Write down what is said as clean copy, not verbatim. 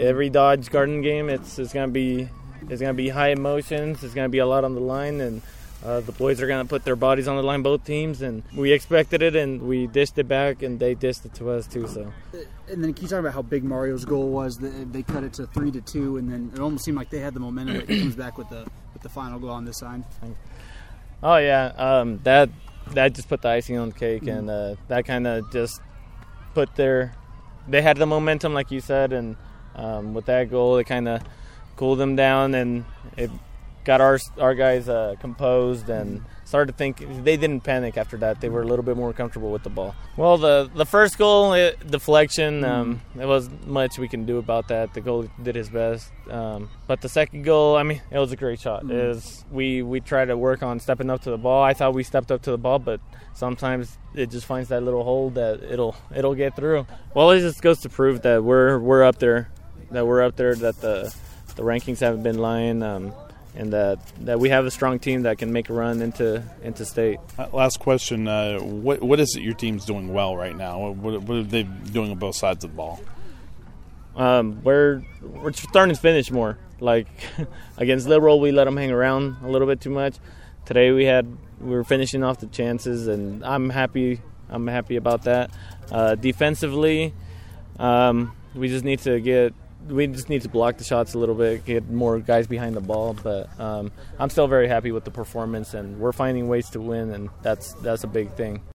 every Dodge Garden game, it's gonna be high emotions. It's gonna be a lot on the line, and the boys are gonna put their bodies on the line, both teams, and we expected it, and we dished it back, and they dished it to us too. So. And then can you talk about how big Mario's goal was? They cut it to 3-2, and then it almost seemed like they had the momentum. It comes back with the final goal on this side. Oh yeah, that just put the icing on the cake, and that kind of just put they had the momentum, like you said, and with that goal, it kind of cooled them down, and it got our guys composed and started to think. They didn't panic after that. They were a little bit more comfortable with the ball. Well, the first goal, deflection, there wasn't much we can do about that. The goalie did his best. But the second goal, I mean, it was a great shot. We tried to work on stepping up to the ball. I thought we stepped up to the ball, but sometimes it just finds that little hole that it'll get through. Well, it just goes to prove that we're up there, that the rankings haven't been lying. And that we have a strong team that can make a run into state. Last question: what is it your team's doing well right now? What are they doing on both sides of the ball? We're starting to finish more. Like against Liberal, we let them hang around a little bit too much. Today we were finishing off the chances, and I'm happy about that. Defensively, we just need to block the shots a little bit, get more guys behind the ball. But I'm still very happy with the performance, and we're finding ways to win, and that's a big thing.